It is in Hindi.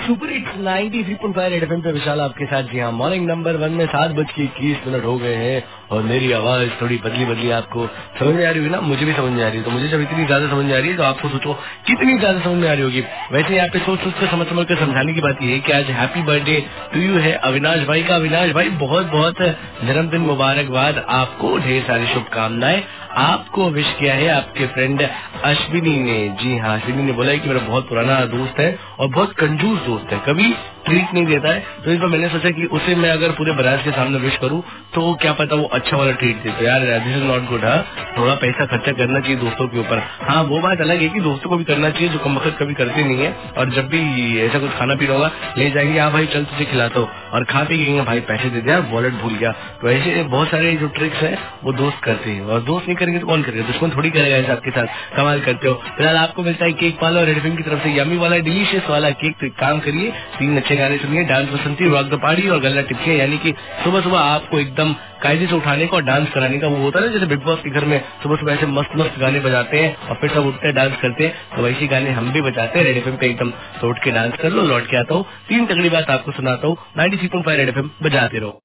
सुपर हिट 93.5 रेड एफएम पे विशाल आपके साथ। जी हाँ, मॉर्निंग नंबर 1 में 7:21 हो गए हैं और मेरी आवाज थोड़ी बदली बदली आपको समझ में आ रही होगी ना। मुझे भी समझ में आ रही है, तो मुझे जब इतनी ज्यादा समझ में आ रही है तो आपको सोचो कितनी ज्यादा समझ में आ रही होगी। वैसे यहाँ पे सोच सोच कर समझ समझ कर समझाने की बात ये है कि आज हैप्पी बर्थडे टू यू है अविनाश भाई का। अविनाश भाई बहुत बहुत जन्मदिन मुबारकबाद, आपको ढेर सारी शुभकामनाएं। आपको विश किया है आपके फ्रेंड अश्विनी ने। जी हाँ, अश्विनी ने बोला है कि मेरा बहुत पुराना दोस्त है और बहुत कंजूस दोस्त है, कभी ट्रीट नहीं देता है। तो इस बार मैंने सोचा कि उसे मैं अगर पूरे बराज के सामने विश करूं तो क्या पता वो अच्छा वाला ट्रीट दे। तो यार दिस इज नॉट गुड। हाँ, थोड़ा पैसा खर्चा करना चाहिए दोस्तों के ऊपर। हाँ, वो बात अलग है कि दोस्तों को भी करना चाहिए जो कम वक्त कभी करते नहीं है, और जब भी ऐसा कुछ खाना पीना होगा ले जाएंगे, हाँ भाई चल तुझे खिलाता हूँ, और खा पी कहेंगे भाई पैसे दे दिया, वॉलेट भूल गया। तो ऐसे बहुत सारे जो ट्रिक्स है वो दोस्त करते हैं, और दोस्त नहीं करेंगे तो कौन करेगा, दुश्मन थोड़ी करेगा। ऐसा आपके साथ कमाल करते हो। फिलहाल आपको मिलता है केक पालो और रेड एफएम की तरफ से यमी वाला डिलीशियस वाला केक। तो एक काम करिए, 3 अच्छे गाने सुनिए, dance Basanti, rock the party और गल्ला टिप्पी, यानी कि सुबह सुबह आपको एकदम कायदे से उठाने का और डांस कराने का। वो होता है ना जैसे बिग बॉस के घर में सुबह सुबह ऐसे मस्त मस्त गाने बजाते हैं और फिर सब उठते हैं डांस करते हैं, तो वैसे गाने हम भी बजाते हैं रेड एफएम पे एकदम। तो उठ के डांस कर लो, लौट के आता हूँ, 3 तगड़ी बात आपको सुनाता हूँ। 93.5 रेड एफएम बजाते रहो।